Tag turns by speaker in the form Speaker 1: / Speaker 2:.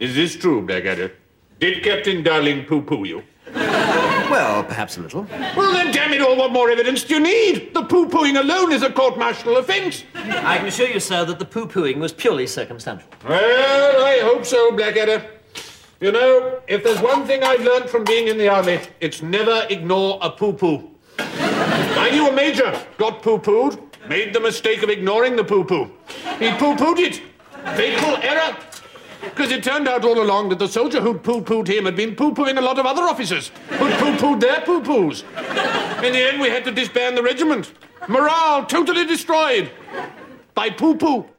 Speaker 1: Is this true, Blackadder? Did Captain Darling poo-poo you?
Speaker 2: Well, perhaps a little.
Speaker 1: Well, then, damn it all, what more evidence do you need? The poo-pooing alone is a court-martial offence.
Speaker 3: I can assure you, sir, that the poo-pooing was purely circumstantial.
Speaker 1: Well, I hope so, Blackadder. You know, if there's one thing I've learned from being in the army, it's never ignore a poo-poo. I knew a major got poo-pooed, made the mistake of ignoring the poo-poo. He poo-pooed it. Fatal error. Because it turned out all along that the soldier who'd poo-pooed him had been poo-pooing a lot of other officers who'd poo-pooed their poo-poos. In the end, we had to disband the regiment. Morale totally destroyed by poo-poo.